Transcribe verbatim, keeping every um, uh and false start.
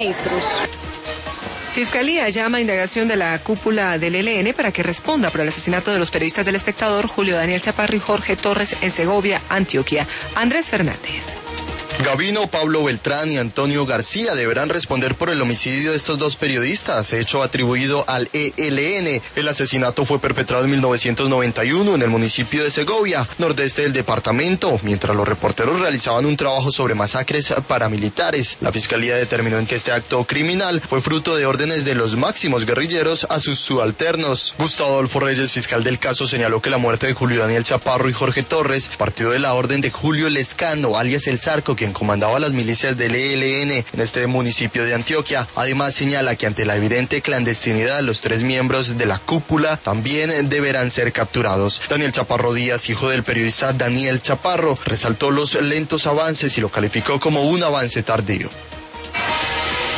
Ministros. Fiscalía llama a indagación de la cúpula del E L N para que responda por el asesinato de los periodistas del Espectador, Julio Daniel Chaparro y Jorge Torres en Segovia, Antioquia. Andrés Fernández. Gavino, Pablo Beltrán y Antonio García deberán responder por el homicidio de estos dos periodistas, hecho atribuido al E L N. El asesinato fue perpetrado en mil novecientos noventa y uno en el municipio de Segovia, nordeste del departamento, mientras los reporteros realizaban un trabajo sobre masacres paramilitares. La fiscalía determinó en que este acto criminal fue fruto de órdenes de los máximos guerrilleros a sus subalternos. Gustavo Adolfo Reyes, fiscal del caso, señaló que la muerte de Julio Daniel Chaparro y Jorge Torres partió de la orden de Julio Lescano, alias El Zarco, quien comandaba las milicias del E L N en este municipio de Antioquia. Además señala que ante la evidente clandestinidad, los tres miembros de la cúpula también deberán ser capturados. Daniel Chaparro Díaz, hijo del periodista Daniel Chaparro, resaltó los lentos avances y lo calificó como un avance tardío.